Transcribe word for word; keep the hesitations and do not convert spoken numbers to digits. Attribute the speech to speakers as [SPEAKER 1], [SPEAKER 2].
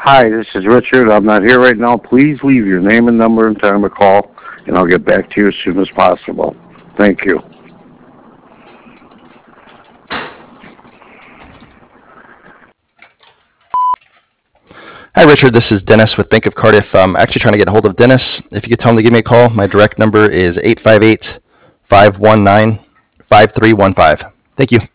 [SPEAKER 1] Hi, this is Richard. I'm not here right now. Please leave your name and number and time of call, and I'll get back to you as soon as possible. Thank you.
[SPEAKER 2] Hi, Richard. This is Dennis with Bank of Cardiff. I'm actually trying to get a hold of Dennis. If you could tell him to give me a call, my direct number is eight five eight, five one nine, five three one five. Thank you.